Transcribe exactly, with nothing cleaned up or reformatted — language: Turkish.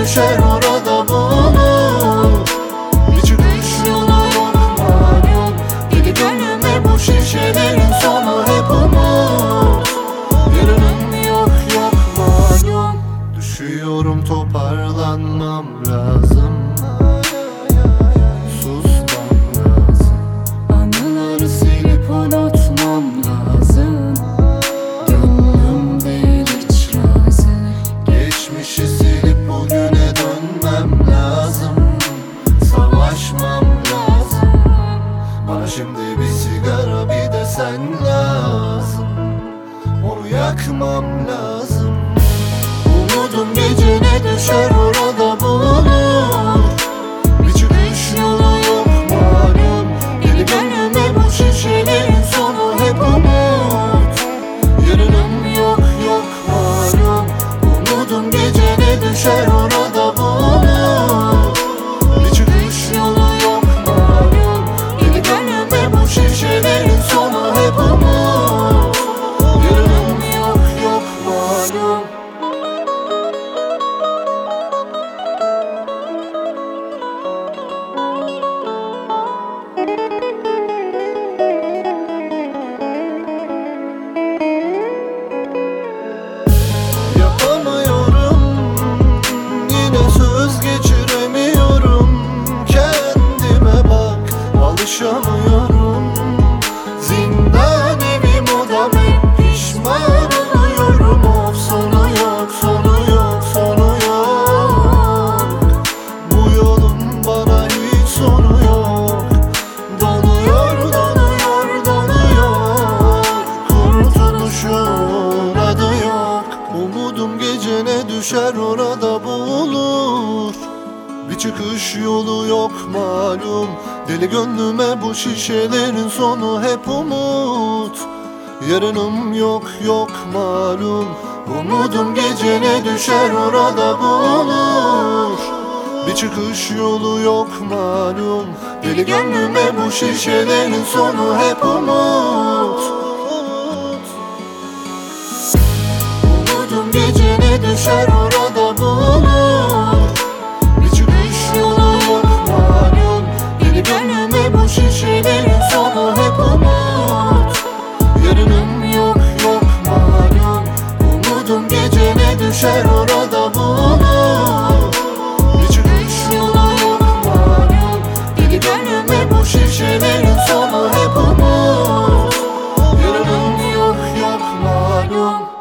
düşer orada bulur. Bir çıkış yolu yok malum. Deli gönlüme bu şişelerin sonu hep umut. Yarınım yok yok malum. Düşüyorum, toparlanmam lazım. Susmam lazım. Anıları silip unutmam lazım. Gönlüm değil hiç razı. Geçmişi silip bugüne dönmem lazım. Savaşmam lazım. Bana şimdi bir sigara, bir de sen lazım. Onu yakmam lazım. Umudum gecene düşer orada bulur. Bir çıkış yolu yok malum. Deli gönlüme bu şişelerin sonu hep umut. Yarınım yok yok malum. Umudum gecene düşer orada bulur. Bir çıkış yolu yok malum. Deli gönlüme bu şişelerin sonu hep umut. Yarınım yok yok malum. Yapamıyorum, yine söz geçiremiyorum. Kendime bak, alışamıyorum. Zindan evim odam, hep pişman oluyorum. Of, sonu yok, sonu yok, sonu yok. Bu yolun bana hiç sonu yok. Donuyor, donuyor, donuyor. Kurtuluşun adı yok. Umudum gecene düşer orada bulur. Bir çıkış yolu yok malum. Deli gönlüme bu şişelerin sonu hep umut. Yarınım yok yok malum. Umudum gecene düşer orada bulur. Bir çıkış yolu yok malum. Deli gönlüme bu şişelerin sonu hep umut. Umudum gecene düşer orada bulur. Bir çıkış yolu yok malum. Deli gönlüme bu şişelerin sonu hep umut. Yarınım yok yok malum. Umudum gecene düşer orada bulur. Bir çıkış yolu yok malum. Deli gönlüme bu şişelerin sonu hep umut. Yarınım yok yok malum.